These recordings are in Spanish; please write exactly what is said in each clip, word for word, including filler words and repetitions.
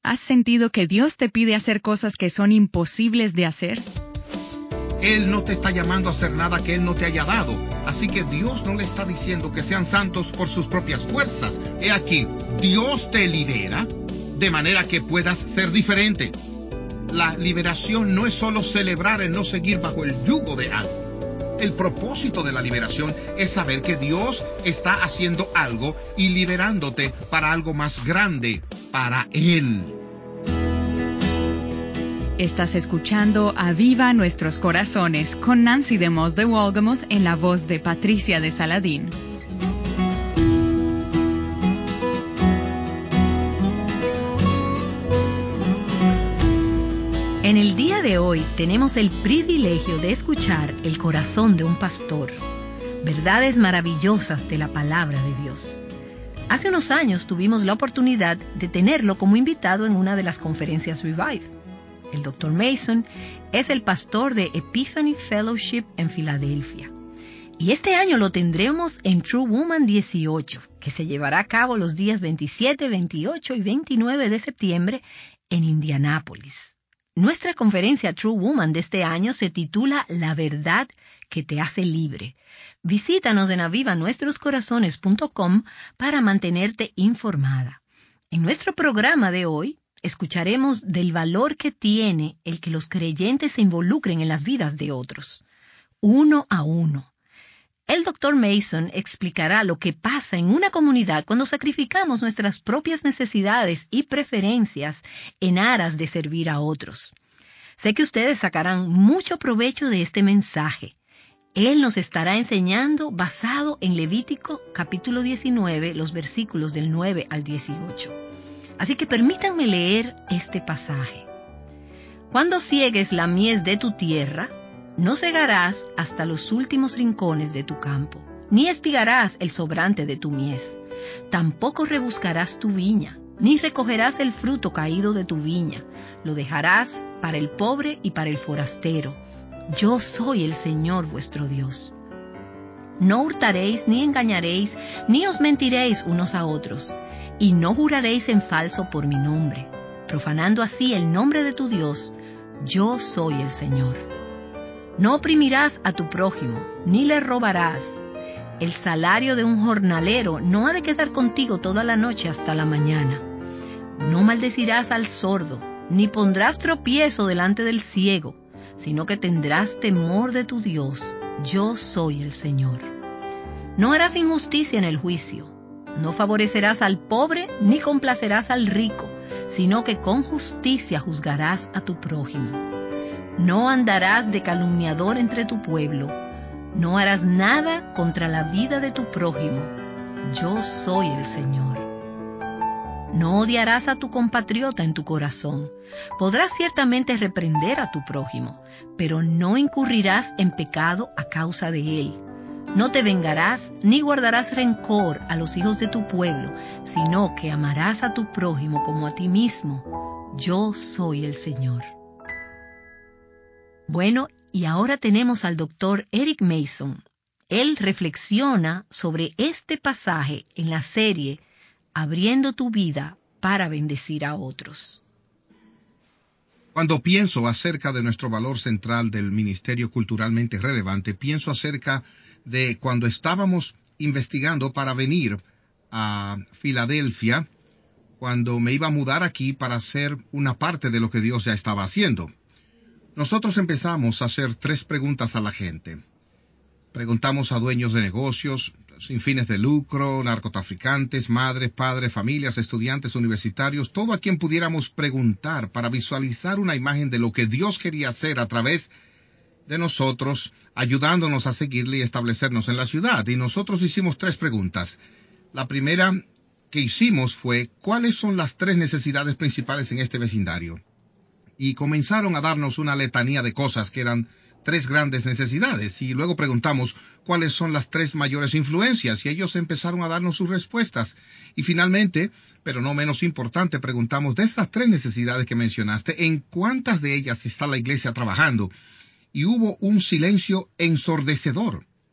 ¿Has sentido que Dios te pide hacer cosas que son imposibles de hacer? Él no te está llamando a hacer nada que Él no te haya dado. Así que Dios no le está diciendo que sean santos por sus propias fuerzas. He aquí, Dios te libera de manera que puedas ser diferente. La liberación no es solo celebrar el no seguir bajo el yugo de algo. El propósito de la liberación es saber que Dios está haciendo algo y liberándote para algo más grande, para Él. Estás escuchando Aviva Nuestros Corazones con Nancy DeMoss de Wolgemuth en la voz de Patricia de Saladín. En el día de hoy tenemos el privilegio de escuchar el corazón de un pastor, verdades maravillosas de la palabra de Dios. Hace unos años tuvimos la oportunidad de tenerlo como invitado en una de las conferencias Revive. El doctor Mason es el pastor de Epiphany Fellowship en Filadelfia. Y este año lo tendremos en True Woman dieciocho, que se llevará a cabo los días veintisiete, veintiocho y veintinueve de septiembre en Indianápolis. Nuestra conferencia True Woman de este año se titula La verdad que te hace libre. Visítanos en aviva nuestros corazones punto com para mantenerte informada. En nuestro programa de hoy escucharemos del valor que tiene el que los creyentes se involucren en las vidas de otros, uno a uno. El doctor Mason explicará lo que pasa en una comunidad cuando sacrificamos nuestras propias necesidades y preferencias en aras de servir a otros. Sé que ustedes sacarán mucho provecho de este mensaje. Él nos estará enseñando basado en Levítico capítulo diecinueve, los versículos del nueve al dieciocho. Así que permítanme leer este pasaje. Cuando ciegues la mies de tu tierra, no segarás hasta los últimos rincones de tu campo, ni espigarás el sobrante de tu mies. Tampoco rebuscarás tu viña, ni recogerás el fruto caído de tu viña. Lo dejarás para el pobre y para el forastero. Yo soy el Señor vuestro Dios. No hurtaréis, ni engañaréis, ni os mentiréis unos a otros. Y no juraréis en falso por mi nombre, profanando así el nombre de tu Dios. Yo soy el Señor. No oprimirás a tu prójimo, ni le robarás. El salario de un jornalero no ha de quedar contigo toda la noche hasta la mañana. No maldecirás al sordo, ni pondrás tropiezo delante del ciego, sino que tendrás temor de tu Dios. Yo soy el Señor. No harás injusticia en el juicio. No favorecerás al pobre ni complacerás al rico, sino que con justicia juzgarás a tu prójimo. No andarás de calumniador entre tu pueblo. No harás nada contra la vida de tu prójimo. Yo soy el Señor. No odiarás a tu compatriota en tu corazón. Podrás ciertamente reprender a tu prójimo, pero no incurrirás en pecado a causa de él. No te vengarás ni guardarás rencor a los hijos de tu pueblo, sino que amarás a tu prójimo como a ti mismo. Yo soy el Señor. Bueno, y ahora tenemos al doctor Eric Mason. Él reflexiona sobre este pasaje en la serie Abriendo tu vida para bendecir a otros. Cuando pienso acerca de nuestro valor central del ministerio culturalmente relevante, pienso acerca de cuando estábamos investigando para venir a Filadelfia, cuando me iba a mudar aquí para hacer una parte de lo que Dios ya estaba haciendo. Nosotros empezamos a hacer tres preguntas a la gente. Preguntamos a dueños de negocios, sin fines de lucro, narcotraficantes, madres, padres, familias, estudiantes universitarios, todo a quien pudiéramos preguntar para visualizar una imagen de lo que Dios quería hacer a través de nosotros, ayudándonos a seguirle y establecernos en la ciudad. Y nosotros hicimos tres preguntas. La primera que hicimos fue, ¿cuáles son las tres necesidades principales en este vecindario? Y comenzaron a darnos una letanía de cosas que eran tres grandes necesidades, y luego preguntamos cuáles son las tres mayores influencias, y ellos empezaron a darnos sus respuestas. Y finalmente, pero no menos importante, preguntamos de estas tres necesidades que mencionaste, ¿en cuántas de ellas está la iglesia trabajando? Y hubo un silencio ensordecedor.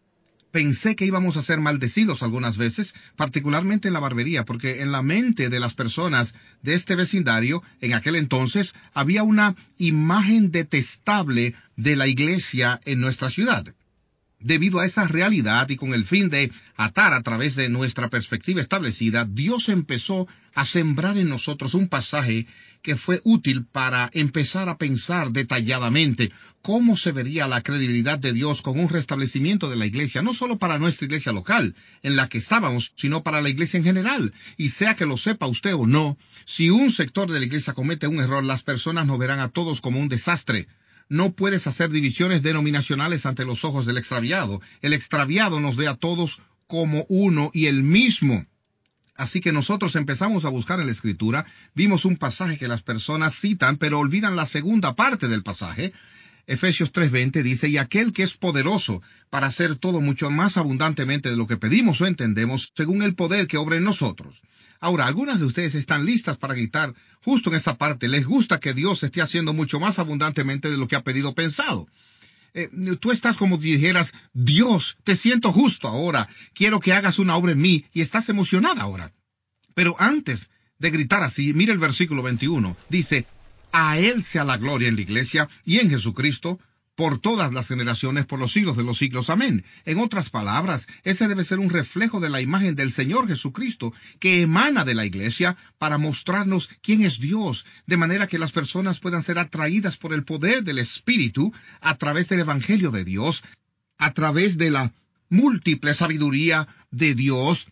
Pensé que íbamos a ser maldecidos algunas veces, particularmente en la barbería, porque en la mente de las personas de este vecindario, en aquel entonces, había una imagen detestable de la iglesia en nuestra ciudad. Debido a esa realidad y con el fin de atar a través de nuestra perspectiva establecida, Dios empezó a sembrar en nosotros un pasaje que fue útil para empezar a pensar detalladamente cómo se vería la credibilidad de Dios con un restablecimiento de la iglesia, no solo para nuestra iglesia local, en la que estábamos, sino para la iglesia en general. Y sea que lo sepa usted o no, si un sector de la iglesia comete un error, las personas nos verán a todos como un desastre. No puedes hacer divisiones denominacionales ante los ojos del extraviado. El extraviado nos ve a todos como uno y el mismo. Así que nosotros empezamos a buscar en la Escritura, vimos un pasaje que las personas citan, pero olvidan la segunda parte del pasaje. Efesios tres veinte dice, y aquel que es poderoso para hacer todo mucho más abundantemente de lo que pedimos o entendemos, según el poder que obra en nosotros. Ahora, algunas de ustedes están listas para gritar justo en esta parte. Les gusta que Dios esté haciendo mucho más abundantemente de lo que ha pedido o pensado. Eh, tú estás como si dijeras, Dios, te siento justo ahora. Quiero que hagas una obra en mí. Y estás emocionada ahora. Pero antes de gritar así, mira el versículo veintiuno. Dice, a Él sea la gloria en la iglesia y en Jesucristo, por todas las generaciones, por los siglos de los siglos. Amén. En otras palabras, ese debe ser un reflejo de la imagen del Señor Jesucristo, que emana de la iglesia para mostrarnos quién es Dios, de manera que las personas puedan ser atraídas por el poder del Espíritu a través del Evangelio de Dios, a través de la múltiple sabiduría de Dios,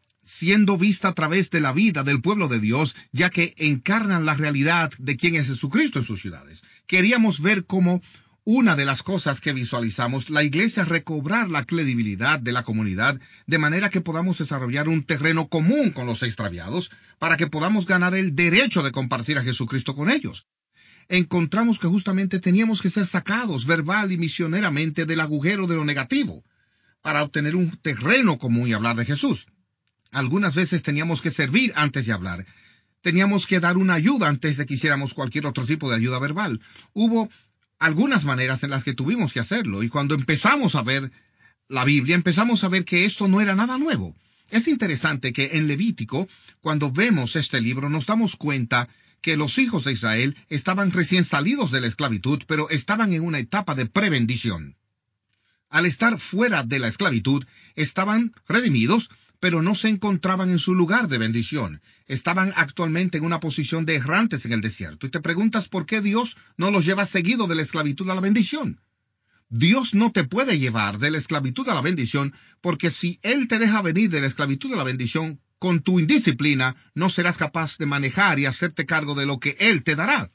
siendo vista a través de la vida del pueblo de Dios, ya que encarnan la realidad de quién es Jesucristo en sus ciudades. Queríamos ver cómo una de las cosas que visualizamos, la iglesia recobrar la credibilidad de la comunidad, de manera que podamos desarrollar un terreno común con los extraviados, para que podamos ganar el derecho de compartir a Jesucristo con ellos. Encontramos que justamente teníamos que ser sacados verbal y misioneramente del agujero de lo negativo, para obtener un terreno común y hablar de Jesús. Algunas veces teníamos que servir antes de hablar. Teníamos que dar una ayuda antes de que hiciéramos cualquier otro tipo de ayuda verbal. Hubo algunas maneras en las que tuvimos que hacerlo, y cuando empezamos a ver la Biblia, empezamos a ver que esto no era nada nuevo. Es interesante que en Levítico, cuando vemos este libro, nos damos cuenta que los hijos de Israel estaban recién salidos de la esclavitud, pero estaban en una etapa de prebendición. Al estar fuera de la esclavitud, estaban redimidos, pero no se encontraban en su lugar de bendición. Estaban actualmente en una posición de errantes en el desierto. Y te preguntas por qué Dios no los lleva seguido de la esclavitud a la bendición. Dios no te puede llevar de la esclavitud a la bendición, porque si Él te deja venir de la esclavitud a la bendición, con tu indisciplina no serás capaz de manejar y hacerte cargo de lo que Él te dará.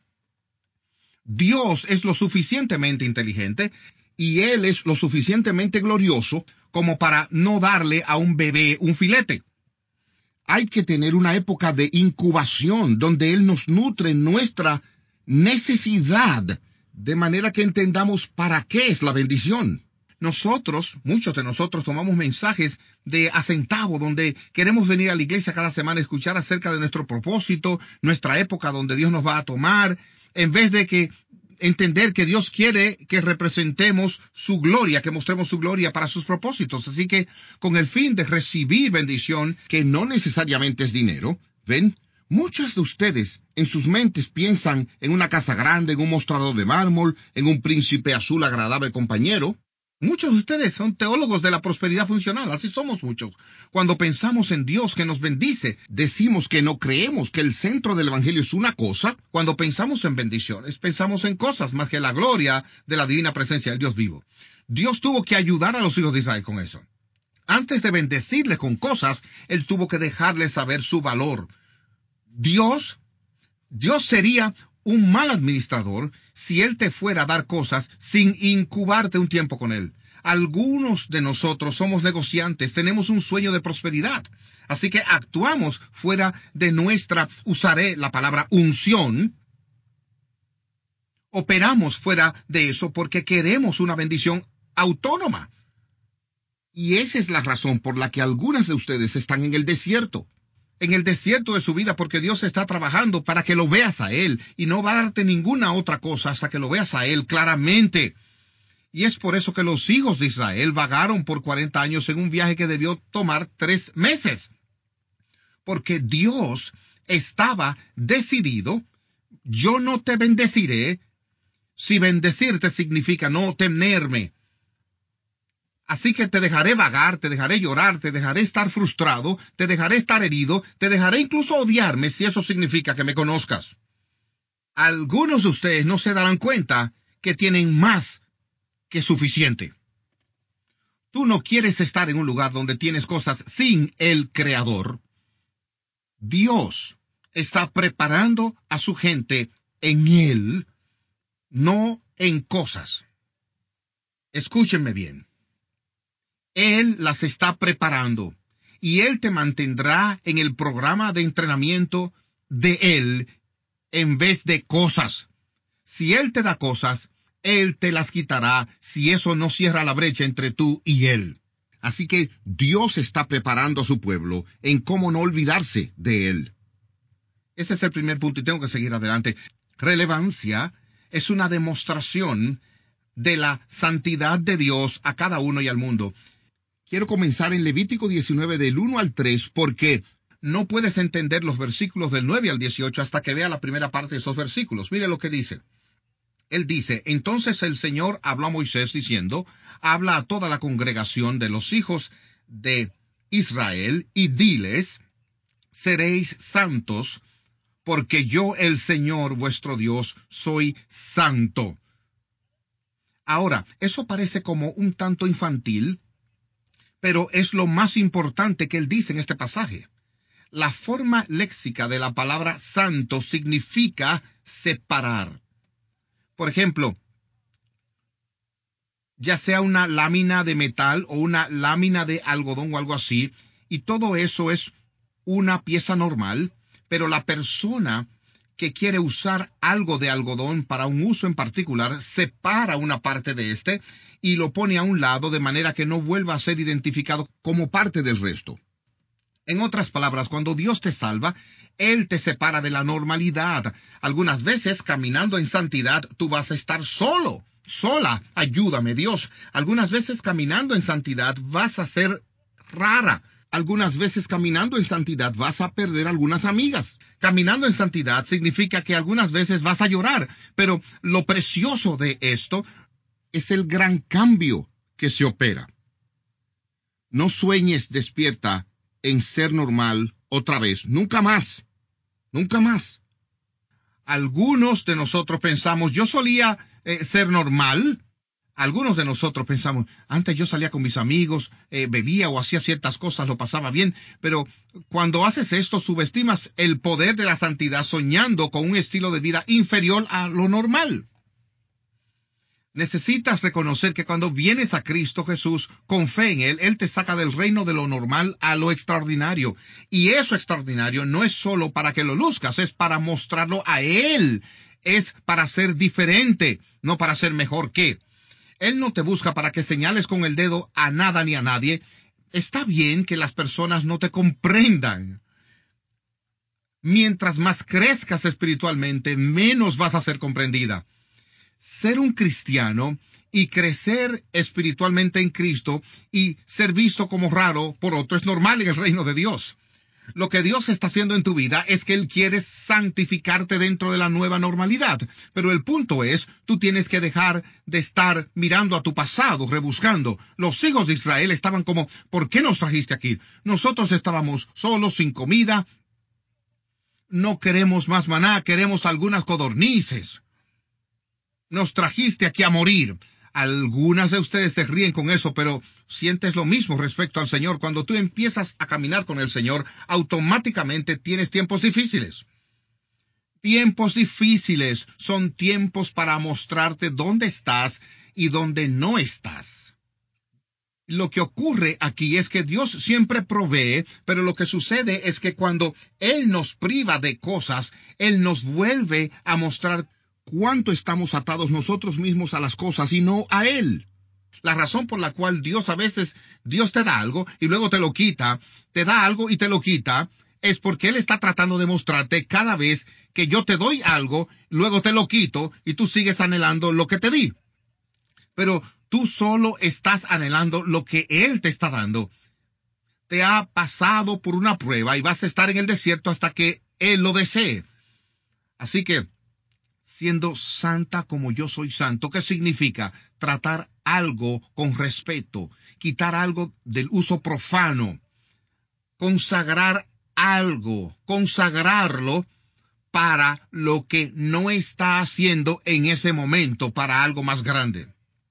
Dios es lo suficientemente inteligente y Él es lo suficientemente glorioso como para no darle a un bebé un filete. Hay que tener una época de incubación donde Él nos nutre nuestra necesidad, de manera que entendamos para qué es la bendición. Nosotros, muchos de nosotros, tomamos mensajes de a centavo, donde queremos venir a la iglesia cada semana a escuchar acerca de nuestro propósito, nuestra época donde Dios nos va a tomar, en vez de que entender que Dios quiere que representemos su gloria, que mostremos su gloria para sus propósitos. Así que, con el fin de recibir bendición, que no necesariamente es dinero, ¿ven? Muchos de ustedes en sus mentes piensan en una casa grande, en un mostrador de mármol, en un príncipe azul agradable compañero. Muchos de ustedes son teólogos de la prosperidad funcional, así somos muchos. Cuando pensamos en Dios que nos bendice, decimos que no creemos que el centro del Evangelio es una cosa. Cuando pensamos en bendiciones, pensamos en cosas más que la gloria de la divina presencia del Dios vivo. Dios tuvo que ayudar a los hijos de Israel con eso. Antes de bendecirles con cosas, Él tuvo que dejarles saber su valor. Dios, Dios sería un mal administrador si Él te fuera a dar cosas sin incubarte un tiempo con Él. Algunos de nosotros somos negociantes, tenemos un sueño de prosperidad, así que actuamos fuera de nuestra, usaré la palabra unción, operamos fuera de eso porque queremos una bendición autónoma. Y esa es la razón por la que algunas de ustedes están en el desierto. En el desierto de su vida, porque Dios está trabajando para que lo veas a Él, y no va a darte ninguna otra cosa hasta que lo veas a Él claramente. Y es por eso que los hijos de Israel vagaron por cuarenta años en un viaje que debió tomar tres meses. Porque Dios estaba decidido: yo no te bendeciré si bendecirte significa no tenerme. Así que te dejaré vagar, te dejaré llorar, te dejaré estar frustrado, te dejaré estar herido, te dejaré incluso odiarme si eso significa que me conozcas. Algunos de ustedes no se darán cuenta que tienen más que suficiente. Tú no quieres estar en un lugar donde tienes cosas sin el Creador. Dios está preparando a su gente en Él, no en cosas. Escúchenme bien. Él las está preparando y Él te mantendrá en el programa de entrenamiento de Él en vez de cosas. Si Él te da cosas, Él te las quitará si eso no cierra la brecha entre tú y Él. Así que Dios está preparando a su pueblo en cómo no olvidarse de Él. Ese es el primer punto y tengo que seguir adelante. Relevancia es una demostración de la santidad de Dios a cada uno y al mundo. Quiero comenzar en Levítico diecinueve del uno al tres porque no puedes entender los versículos del nueve al dieciocho hasta que vea la primera parte de esos versículos. Mire lo que dice. Él dice: entonces el Señor habló a Moisés diciendo: habla a toda la congregación de los hijos de Israel y diles: seréis santos, porque yo el Señor vuestro Dios soy santo. Ahora, eso parece como un tanto infantil, pero es lo más importante que él dice en este pasaje. La forma léxica de la palabra santo significa separar. Por ejemplo, ya sea una lámina de metal o una lámina de algodón o algo así, y todo eso es una pieza normal, pero la persona que quiere usar algo de algodón para un uso en particular separa una parte de este y lo pone a un lado de manera que no vuelva a ser identificado como parte del resto. En otras palabras, cuando Dios te salva, Él te separa de la normalidad. Algunas veces, caminando en santidad, tú vas a estar solo, sola. Ayúdame, Dios. Algunas veces, caminando en santidad, vas a ser rara. Algunas veces, caminando en santidad, vas a perder algunas amigas. Caminando en santidad significa que algunas veces vas a llorar. Pero lo precioso de esto es el gran cambio que se opera. No sueñes despierta en ser normal otra vez. Nunca más. Nunca más. Algunos de nosotros pensamos: yo solía eh, ser normal. Algunos de nosotros pensamos: antes yo salía con mis amigos, eh, bebía o hacía ciertas cosas, lo pasaba bien. Pero cuando haces esto, subestimas el poder de la santidad soñando con un estilo de vida inferior a lo normal. Necesitas reconocer que cuando vienes a Cristo Jesús con fe en Él, Él te saca del reino de lo normal a lo extraordinario. Y eso extraordinario no es solo para que lo luzcas, es para mostrarlo a Él. Es para ser diferente, no para ser mejor que. Él no te busca para que señales con el dedo a nada ni a nadie. Está bien que las personas no te comprendan. Mientras más crezcas espiritualmente, menos vas a ser comprendida. Ser un cristiano y crecer espiritualmente en Cristo y ser visto como raro por otro es normal en el reino de Dios. Lo que Dios está haciendo en tu vida es que Él quiere santificarte dentro de la nueva normalidad. Pero el punto es, tú tienes que dejar de estar mirando a tu pasado, rebuscando. Los hijos de Israel estaban como: ¿por qué nos trajiste aquí? Nosotros estábamos solos, sin comida. No queremos más maná, queremos algunas codornices. Nos trajiste aquí a morir. Algunas de ustedes se ríen con eso, pero sientes lo mismo respecto al Señor. Cuando tú empiezas a caminar con el Señor, automáticamente tienes tiempos difíciles. Tiempos difíciles son tiempos para mostrarte dónde estás y dónde no estás. Lo que ocurre aquí es que Dios siempre provee, pero lo que sucede es que cuando Él nos priva de cosas, Él nos vuelve a mostrar cuánto estamos atados nosotros mismos a las cosas y no a Él. La razón por la cual Dios a veces, Dios te da algo y luego te lo quita, te da algo y te lo quita, es porque Él está tratando de mostrarte cada vez que yo te doy algo, luego te lo quito y tú sigues anhelando lo que te di. Pero Tú solo estás anhelando lo que Él te está dando. Te ha pasado por una prueba y vas a estar en el desierto hasta que Él lo desee. Así que, siendo santa como yo soy santo, ¿qué significa? Tratar algo con respeto, quitar algo del uso profano, consagrar algo, consagrarlo para lo que no está haciendo en ese momento, para algo más grande.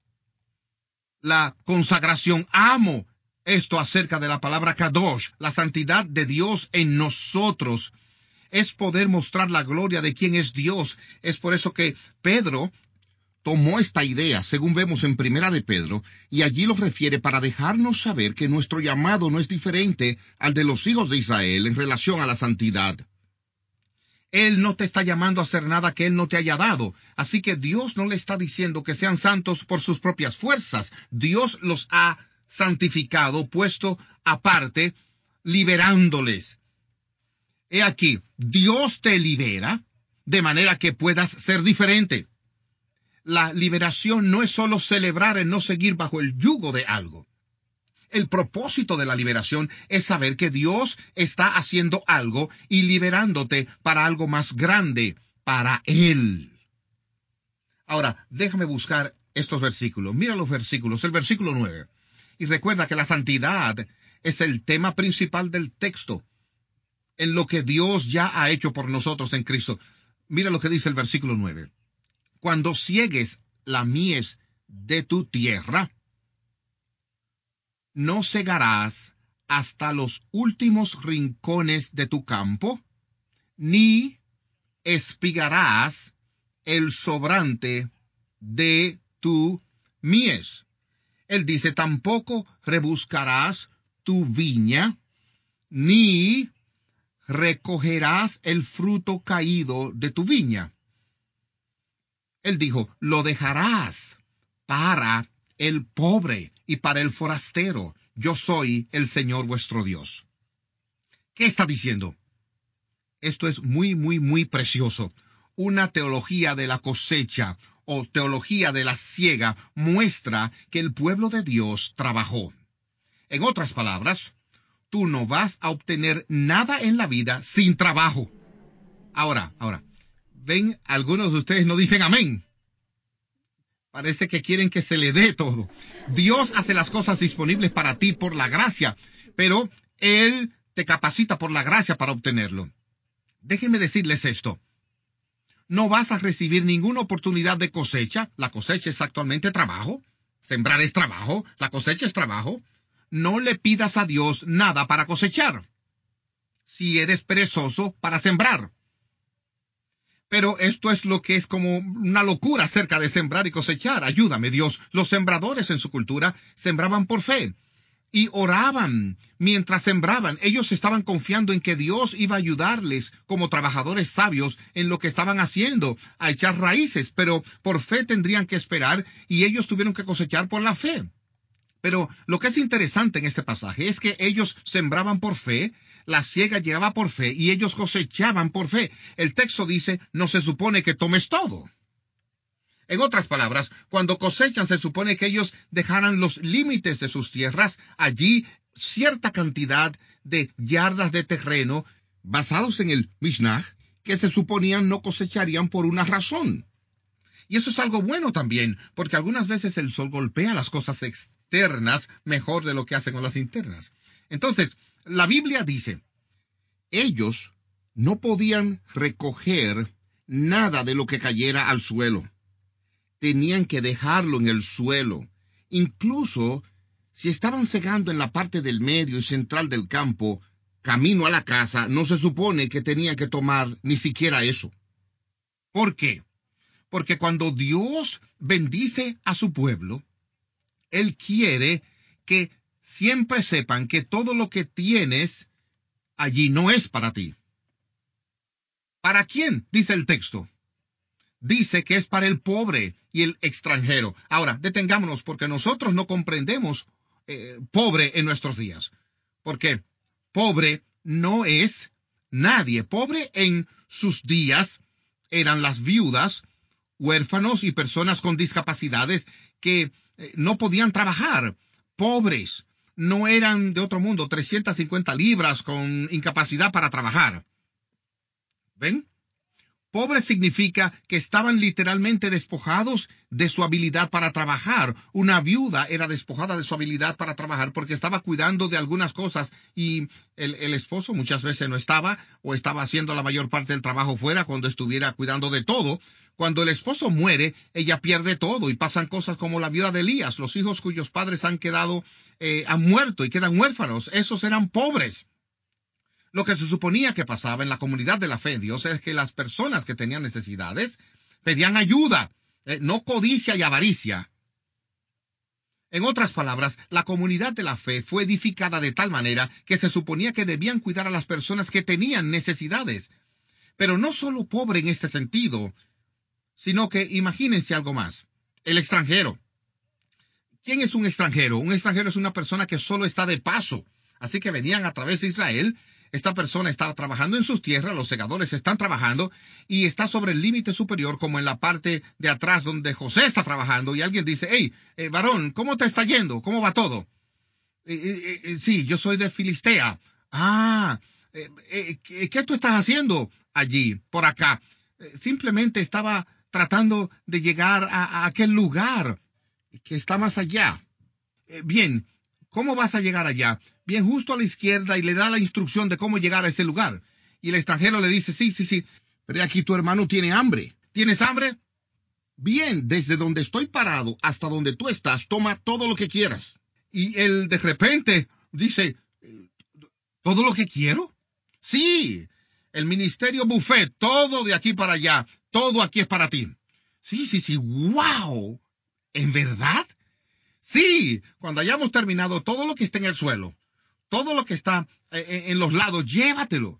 La consagración, amo esto acerca de la palabra kadosh, la santidad de Dios en nosotros, es poder mostrar la gloria de quién es Dios. Es por eso que Pedro tomó esta idea, según vemos en Primera de Pedro, y allí lo refiere para dejarnos saber que nuestro llamado no es diferente al de los hijos de Israel en relación a la santidad. Él no te está llamando a hacer nada que Él no te haya dado. Así que Dios no le está diciendo que sean santos por sus propias fuerzas. Dios los ha santificado, puesto aparte, liberándoles. He aquí, Dios te libera de manera que puedas ser diferente. La liberación no es solo celebrar el no seguir bajo el yugo de algo. El propósito de la liberación es saber que Dios está haciendo algo y liberándote para algo más grande, para Él. Ahora, déjame buscar estos versículos. Mira los versículos. El versículo nueve. Y recuerda que la santidad es el tema principal del texto, en lo que Dios ya ha hecho por nosotros en Cristo. Mira lo que dice el versículo nueve. Cuando ciegues la mies de tu tierra, no cegarás hasta los últimos rincones de tu campo, ni espigarás el sobrante de tu mies. Él dice, tampoco rebuscarás tu viña, ni recogerás el fruto caído de tu viña. Él dijo, lo dejarás para el pobre y para el forastero. Yo soy el Señor vuestro Dios. ¿Qué está diciendo? Esto es muy, muy, muy precioso. Una teología de la cosecha o teología de la siega muestra que el pueblo de Dios trabajó. En otras palabras, tú no vas a obtener nada en la vida sin trabajo. Ahora, ahora, ven, algunos de ustedes no dicen amén. Parece que quieren que se le dé todo. Dios hace las cosas disponibles para ti por la gracia, pero Él te capacita por la gracia para obtenerlo. Déjenme decirles esto. No vas a recibir ninguna oportunidad de cosecha. La cosecha es actualmente trabajo. Sembrar es trabajo. La cosecha es trabajo. No le pidas a Dios nada para cosechar, si eres perezoso para sembrar. Pero esto es lo que es como una locura acerca de sembrar y cosechar. Ayúdame, Dios. Los sembradores en su cultura sembraban por fe y oraban mientras sembraban. Ellos estaban confiando en que Dios iba a ayudarles como trabajadores sabios en lo que estaban haciendo, a echar raíces, pero por fe tendrían que esperar y ellos tuvieron que cosechar por la fe. Pero lo que es interesante en este pasaje es que ellos sembraban por fe, la siega llegaba por fe y ellos cosechaban por fe. El texto dice, no se supone que tomes todo. En otras palabras, cuando cosechan se supone que ellos dejaran los límites de sus tierras, allí cierta cantidad de yardas de terreno basados en el Mishnah, que se suponían no cosecharían por una razón. Y eso es algo bueno también, porque algunas veces el sol golpea las cosas externas mejor de lo que hacen con las internas. Entonces, la Biblia dice, ellos no podían recoger nada de lo que cayera al suelo. Tenían que dejarlo en el suelo. Incluso si estaban segando en la parte del medio y central del campo, camino a la casa, no se supone que tenían que tomar ni siquiera eso. ¿Por qué? Porque cuando Dios bendice a su pueblo, Él quiere que siempre sepan que todo lo que tienes allí no es para ti. ¿Para quién? Dice el texto. Dice que es para el pobre y el extranjero. Ahora, detengámonos porque nosotros no comprendemos eh, pobre en nuestros días. Porque pobre no es nadie. Pobre en sus días eran las viudas, huérfanos y personas con discapacidades que eh, no podían trabajar, pobres, no eran de otro mundo, trescientas cincuenta libras con incapacidad para trabajar. ¿Ven? Pobre significa que estaban literalmente despojados de su habilidad para trabajar. Una viuda era despojada de su habilidad para trabajar porque estaba cuidando de algunas cosas y el, el esposo muchas veces no estaba o estaba haciendo la mayor parte del trabajo fuera cuando estuviera cuidando de todo. Cuando el esposo muere, ella pierde todo y pasan cosas como la viuda de Elías. Los hijos cuyos padres han quedado, eh, han muerto y quedan huérfanos. Esos eran pobres. Lo que se suponía que pasaba en la comunidad de la fe en Dios es que las personas que tenían necesidades pedían ayuda, eh, no codicia y avaricia. En otras palabras, la comunidad de la fe fue edificada de tal manera que se suponía que debían cuidar a las personas que tenían necesidades. Pero no solo pobre en este sentido, sino que imagínense algo más. El extranjero. ¿Quién es un extranjero? Un extranjero es una persona que solo está de paso. Así que venían a través de Israel. Esta persona estaba trabajando en sus tierras, los segadores están trabajando y está sobre el límite superior como en la parte de atrás donde José está trabajando y alguien dice, hey, eh, varón, ¿cómo te está yendo? ¿Cómo va todo? Eh, eh, eh, sí, yo soy de Filistea. Ah, eh, eh, ¿qué, ¿qué tú estás haciendo allí, por acá? Eh, simplemente estaba tratando de llegar a, a aquel lugar que está más allá. Eh, bien, ¿cómo vas a llegar allá? Bien, justo a la izquierda y le da la instrucción de cómo llegar a ese lugar. Y el extranjero le dice, sí, sí, sí, pero aquí tu hermano tiene hambre. ¿Tienes hambre? Bien, desde donde estoy parado hasta donde tú estás, toma todo lo que quieras. Y él de repente dice, ¿todo lo que quiero? Sí, el ministerio buffet, todo de aquí para allá, todo aquí es para ti. Sí, sí, sí, wow, ¿en verdad? Sí, cuando hayamos terminado todo lo que está en el suelo, todo lo que está eh, en los lados, llévatelo.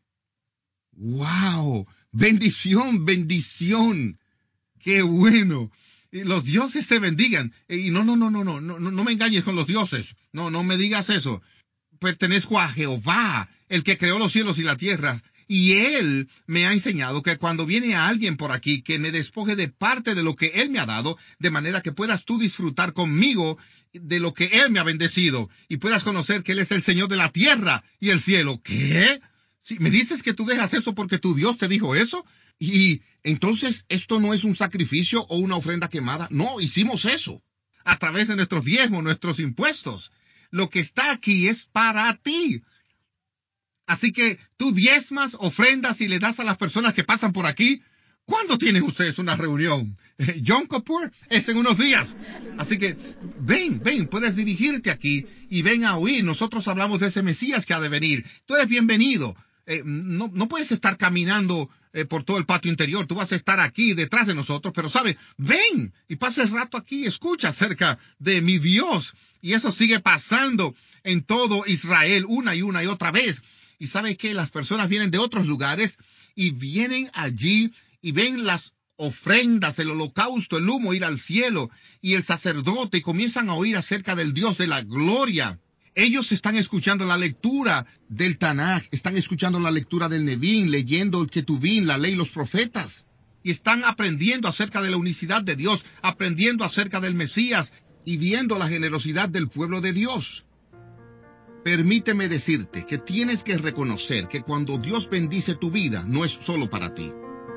¡Wow! Bendición, bendición. ¡Qué bueno! Y los dioses te bendigan. Y no, no, no, no, no, no, no me engañes con los dioses. No, no me digas eso. Pertenezco a Jehová, el que creó los cielos y la tierra. Y Él me ha enseñado que cuando viene a alguien por aquí que me despoje de parte de lo que Él me ha dado, de manera que puedas tú disfrutar conmigo de lo que Él me ha bendecido y puedas conocer que Él es el Señor de la tierra y el cielo. ¿Qué? ¿Sí? ¿Me dices que tú dejas eso porque tu Dios te dijo eso? Y entonces, ¿esto no es un sacrificio o una ofrenda quemada? No, hicimos eso a través de nuestros diezmos, nuestros impuestos. Lo que está aquí es para ti. Así que tú diezmas, ofrendas y le das a las personas que pasan por aquí. ¿Cuándo tienen ustedes una reunión? Yom Kippur es en unos días. Así que ven, ven, puedes dirigirte aquí y ven a oír. Nosotros hablamos de ese Mesías que ha de venir. Tú eres bienvenido. Eh, no, no puedes estar caminando eh, por todo el patio interior. Tú vas a estar aquí detrás de nosotros. Pero, ¿sabes? Ven y pasa el rato aquí. Escucha acerca de mi Dios. Y eso sigue pasando en todo Israel una y una y otra vez. Y ¿sabe qué? Las personas vienen de otros lugares y vienen allí y ven las ofrendas, el holocausto, el humo ir al cielo y el sacerdote y comienzan a oír acerca del Dios de la gloria. Ellos están escuchando la lectura del Tanaj, están escuchando la lectura del Nevín, leyendo el Ketuvim, la ley y los profetas. Y están aprendiendo acerca de la unicidad de Dios, aprendiendo acerca del Mesías y viendo la generosidad del pueblo de Dios. Permíteme decirte que tienes que reconocer que cuando Dios bendice tu vida, no es solo para ti.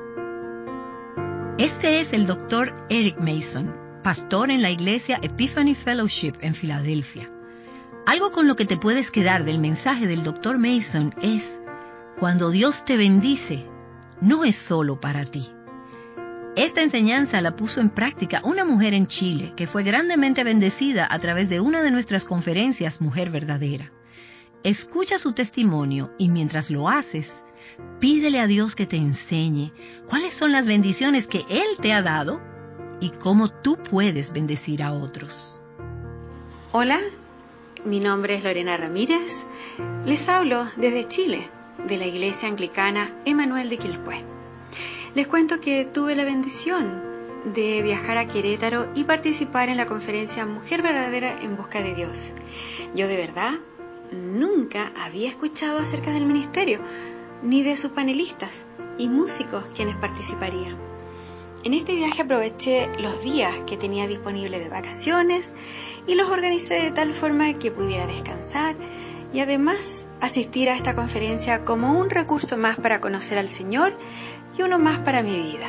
Este es el doctor Eric Mason, pastor en la iglesia Epiphany Fellowship en Filadelfia. Algo con lo que te puedes quedar del mensaje del doctor Mason es, cuando Dios te bendice, no es solo para ti. Esta enseñanza la puso en práctica una mujer en Chile que fue grandemente bendecida a través de una de nuestras conferencias Mujer Verdadera. Escucha su testimonio y mientras lo haces, pídele a Dios que te enseñe cuáles son las bendiciones que Él te ha dado y cómo tú puedes bendecir a otros. Hola, mi nombre es Lorena Ramírez. Les hablo desde Chile, de la Iglesia Anglicana Emanuel de Quilpué. Les cuento que tuve la bendición de viajar a Querétaro y participar en la conferencia Mujer Verdadera en Busca de Dios. Yo de verdad nunca había escuchado acerca del ministerio, ni de sus panelistas y músicos quienes participarían. En este viaje aproveché los días que tenía disponibles de vacaciones y los organicé de tal forma que pudiera descansar y además asistir a esta conferencia como un recurso más para conocer al Señor y uno más para mi vida.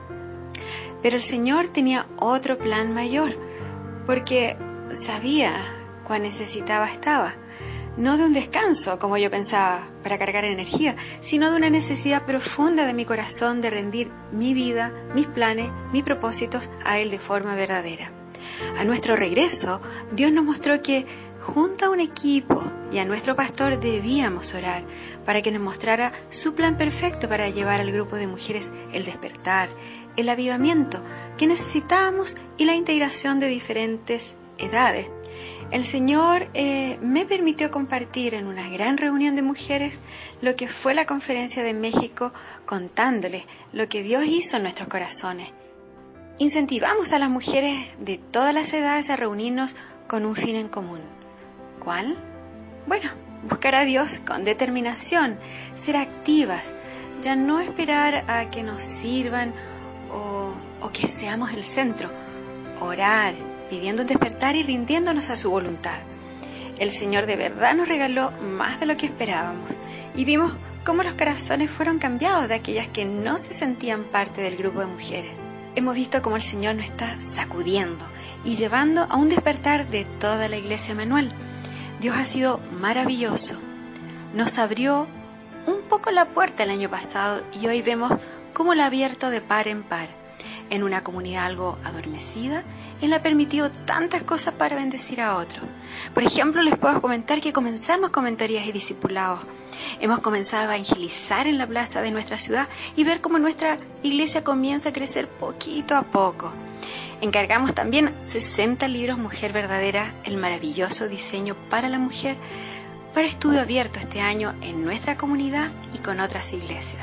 Pero el Señor tenía otro plan mayor, porque sabía cuán necesitada estaba, no de un descanso como yo pensaba para cargar energía, sino de una necesidad profunda de mi corazón de rendir mi vida, mis planes, mis propósitos a Él de forma verdadera. A nuestro regreso, Dios nos mostró que junto a un equipo y a nuestro pastor debíamos orar para que nos mostrara su plan perfecto para llevar al grupo de mujeres el despertar, el avivamiento que necesitábamos y la integración de diferentes edades. El Señor eh, me permitió compartir en una gran reunión de mujeres lo que fue la conferencia de México, contándoles lo que Dios hizo en nuestros corazones. Incentivamos a las mujeres de todas las edades a reunirnos con un fin en común. ¿Cuál? Bueno, buscar a Dios con determinación, ser activas, ya no esperar a que nos sirvan o, o que seamos el centro, orar, pidiendo un despertar y rindiéndonos a su voluntad. El Señor de verdad nos regaló más de lo que esperábamos y vimos cómo los corazones fueron cambiados de aquellas que no se sentían parte del grupo de mujeres. Hemos visto cómo el Señor nos está sacudiendo y llevando a un despertar de toda la Iglesia Emanuel. Dios ha sido maravilloso. Nos abrió un poco la puerta el año pasado y hoy vemos cómo la ha abierto de par en par. En una comunidad algo adormecida, Él ha permitido tantas cosas para bendecir a otros. Por ejemplo, les puedo comentar que comenzamos con mentorías y discipulados. Hemos comenzado a evangelizar en la plaza de nuestra ciudad y ver cómo nuestra iglesia comienza a crecer poquito a poco. Encargamos también sesenta libros Mujer Verdadera, el maravilloso diseño para la mujer, para estudio abierto este año en nuestra comunidad y con otras iglesias.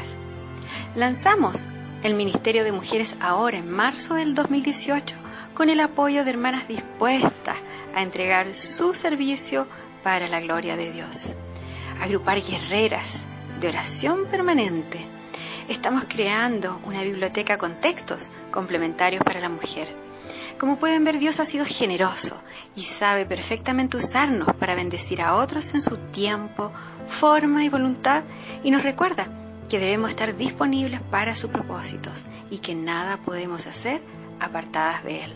Lanzamos el Ministerio de Mujeres ahora en marzo del dos mil dieciocho con el apoyo de hermanas dispuestas a entregar su servicio para la gloria de Dios. Agrupar guerreras de oración permanente. Estamos creando una biblioteca con textos complementarios para la mujer. Como pueden ver, Dios ha sido generoso y sabe perfectamente usarnos para bendecir a otros en su tiempo, forma y voluntad, y nos recuerda que debemos estar disponibles para sus propósitos y que nada podemos hacer apartadas de Él.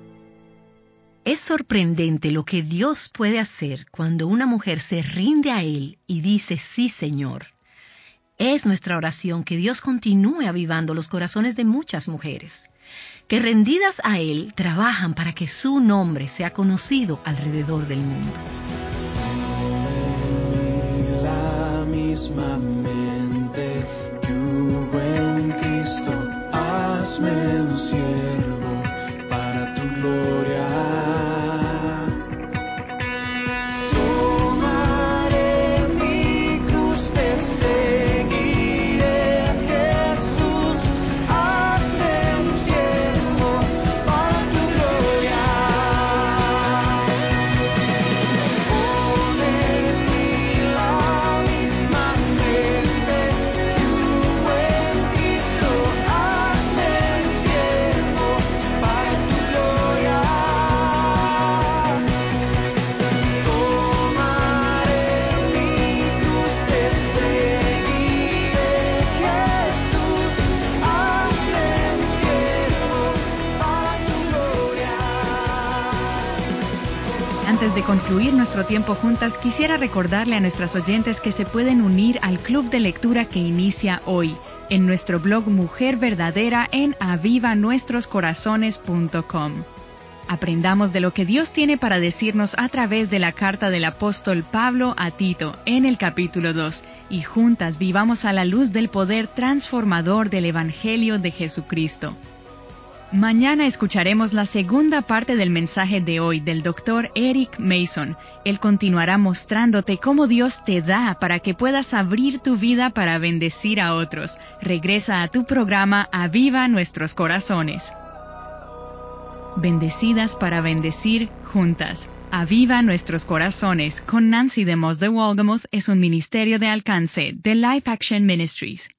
Es sorprendente lo que Dios puede hacer cuando una mujer se rinde a Él y dice sí, Señor. Es nuestra oración que Dios continúe avivando los corazones de muchas mujeres, que rendidas a Él trabajan para que su nombre sea conocido alrededor del mundo. La mismamente que hubo en Cristo, hazme un siervo para tu gloria. Tomaré mi cruz, te seguiré, Jesús, hazme un siervo para tu gloria. Pon en mí la misma mente que hubo en Cristo, hazme un siervo para tu gloria. Tomaré mi cruz, te seguiré, Jesús, hazme un siervo para tu gloria. Antes de concluir nuestro tiempo juntas, quisiera recordarle a nuestras oyentes que se pueden unir al club de lectura que inicia hoy en nuestro blog Mujer Verdadera en aviva nuestros corazones punto com. Aprendamos de lo que Dios tiene para decirnos a través de la carta del apóstol Pablo a Tito en el capítulo dos y juntas vivamos a la luz del poder transformador del Evangelio de Jesucristo. Mañana escucharemos la segunda parte del mensaje de hoy del doctor Eric Mason. Él continuará mostrándote cómo Dios te da para que puedas abrir tu vida para bendecir a otros. Regresa a tu programa Aviva Nuestros Corazones. Bendecidas para bendecir juntas. Aviva Nuestros Corazones con Nancy DeMoss de Wolgemuth es un ministerio de alcance de Life Action Ministries.